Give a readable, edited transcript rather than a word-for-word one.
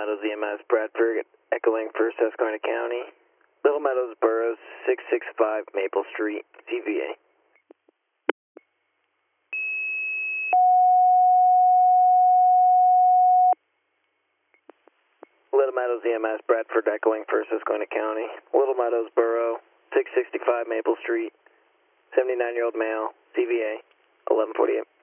Meadows EMS, Bradford, echoing for Susquehanna County. Little Meadows Burroughs, 665 Maple Street, CVA. Little Meadows EMS, Bradford, echoing for Susquehanna County. Little Meadows Borough, 665 Maple Street, 79-year-old male, CVA, 1148.